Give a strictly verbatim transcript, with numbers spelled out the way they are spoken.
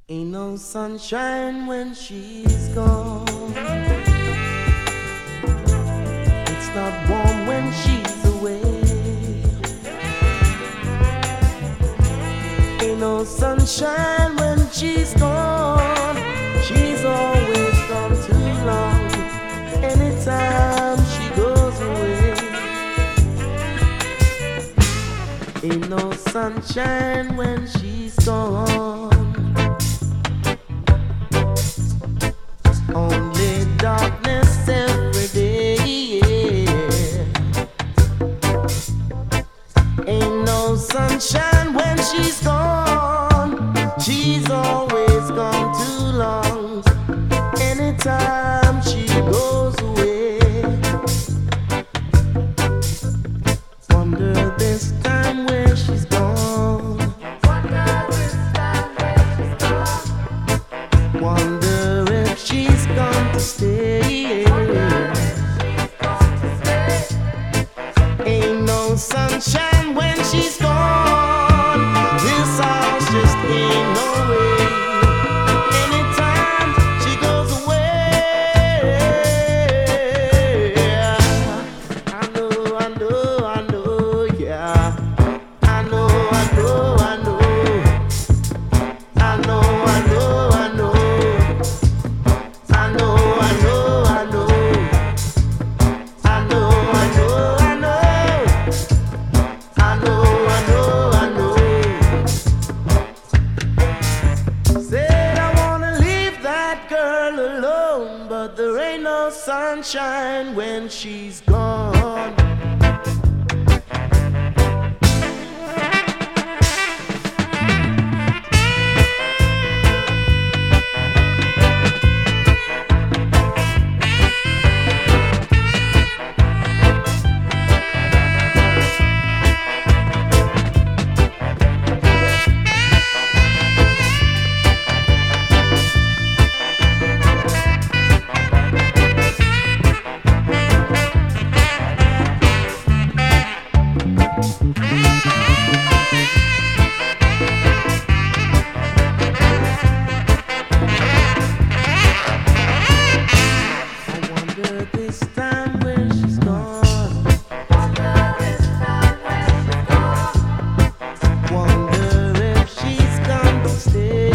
Ain't no sunshine when she's gone. It's not warm when she's away. Ain't no sunshine when she's gone. She's always gone too long. Anytime she goes away. Ain't no sunshine when she's gone. Only darkness every day. Ain't no sunshine when she's gone. She's always gone too long. Anytime she goes away. Wonder this time where she's gone. Wonder this time where she's gone. Wonder if she's gone to stay. Ain't no sunshine when she's gone. This house just ain't no way. Anytime she goes away. I know, I know, I know, yeah. I know, I know, I know. I know, I know, I know. I know, I know, I know. I know, I know, I know. I know, I know, I know. Said I wanna leave that girl alone, but there ain't no sunshine when she's gone. I wonder this time where she's gone. Wonder if she's gone to stay.